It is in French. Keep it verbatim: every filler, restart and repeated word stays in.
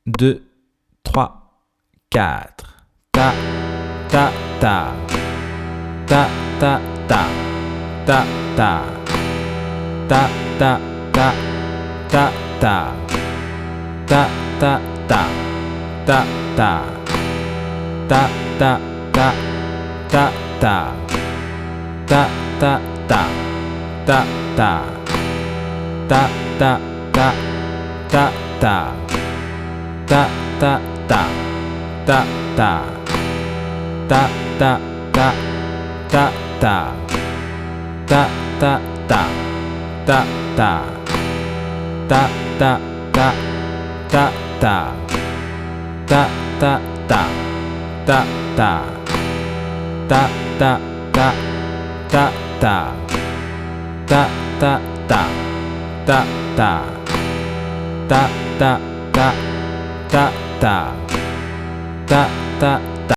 deux, trois, quatre. Ta, ta, ta. Ta, ta, ta. Ta, ta. Ta, ta, ta. Ta, ta. Ta, ta, ta. Ta, ta. Ta, ta, ta. Ta, ta. Ta, ta, ta. Ta, ta. Ta, ta, ta. Ta, ta. Ta, ta, ta. Ta, ta. Ta, ta, ta. Ta, ta. Ta, ta, ta. Ta, ta. Ta, ta, ta. Ta, ta. Ta, ta, ta. Ta, ta. Ta, ta, ta. Ta, ta. Ta, ta, ta. Ta, ta. Ta, ta, ta. Ta, ta. Ta, ta.